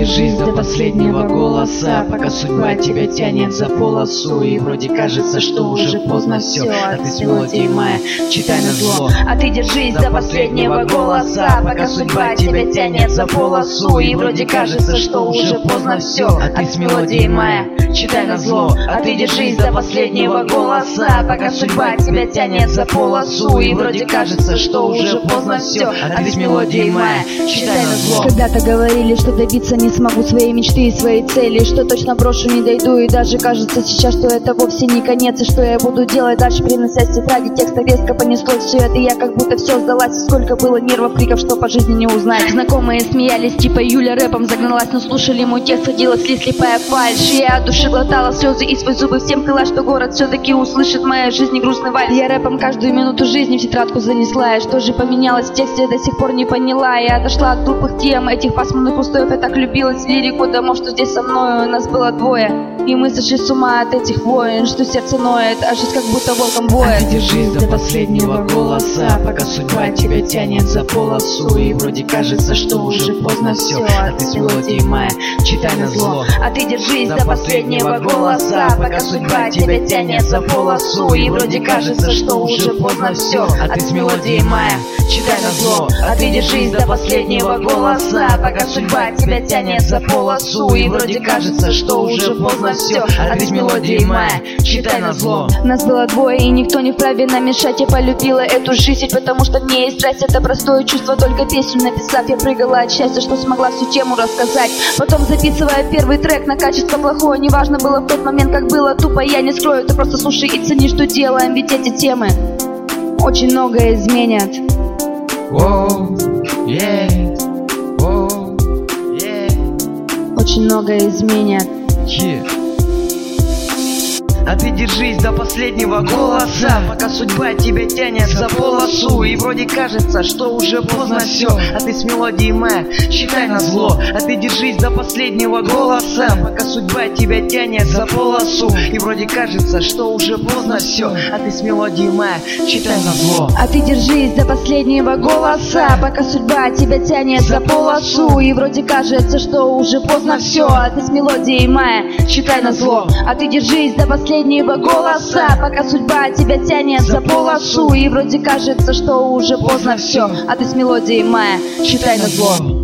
держись до последнего голоса, пока судьба тебя тянет за полосу. И вроде кажется, что уже поздно все, а ты с мелодией мая, читай назло. А ты держись до последнего голоса, пока судьба тебя тянет за полосу. И вроде кажется, что уже поздно все, а ты с мелодией мая, читай назло. А ты держись до последнего голоса, пока судьба тебя тянет за полосу. И вроде кажется, что уже поздно все, а ты с мелодией мая, читай назло. Когда-то говорили, что добиться не смогу своей мечты и своей цели, что точно брошу, не дойду, и даже кажется сейчас, что это вовсе не конец. И что я буду делать дальше, перенося с тетради текста, резко понеслось все это, я как будто все сдалась. Сколько было нервов, криков, что по жизни не узнать. Знакомые смеялись, типа Юля рэпом загналась, но слушали мой текст, ходилась ли слепая фальшь. Я от души глотала слезы и свои зубы всем клала, что город все-таки услышит в моей жизни грустный вальс. Я рэпом каждую минуту жизни в тетрадку занесла, и что же поменялось в тексте, я до сих пор не поняла. Я отошла от глупых тем, этих пасмурных устоев, я так любилась лирику домов, что здесь со мной у нас было двое. И мы сошли с ума от этих войн, что сердце ноет, а жизнь как будто волком воет. А ты держись до последнего голоса, пока судьба тебя тянет за полосу. И вроде кажется, что уже поздно все, а ты с мелодией мая, читай назло. А ты держись до последнего голоса, пока судьба тебя тянет за полосу. И вроде кажется, что уже поздно все, а ты с мелодией мая, читай назло. А ты держись до последнего голоса, пока судьба тебя тянет за полосу. И вроде кажется, что уже поздно все, а ты с мелодией мая, читай назло. Нас было двое, и никто не вправе нам мешать. Я полюбила эту жизнь, потому что в ней есть страсть. Это простое чувство, только песню написав, я прыгала от счастья, что смогла всю тему рассказать. Потом записывая первый трек на качество плохое, неважно было в тот момент, как было тупо, я не скрою. Ты просто слушай и цени, что делаем, ведь эти темы очень многое изменят. Очень многое изменят. А ты держись до последнего голоса, пока судьба тебя тянет за полосу. И вроде кажется, что уже поздно все, а ты с мелодией мая, читай назло. А ты держись до последнего голоса, пока судьба тебя тянет за полосу. И вроде кажется, что уже поздно все, а ты с мелодией мая, читай назло. А ты держись до последнего голоса, пока судьба тебя тянет за полосу. И вроде кажется, что уже поздно все, а ты с мелодией мая, читай назло. А ты держись до последнего голоса, пока судьба тебя тянет за полосу. И вроде кажется, что уже поздно все, а ты с мелодией мая, читай назло.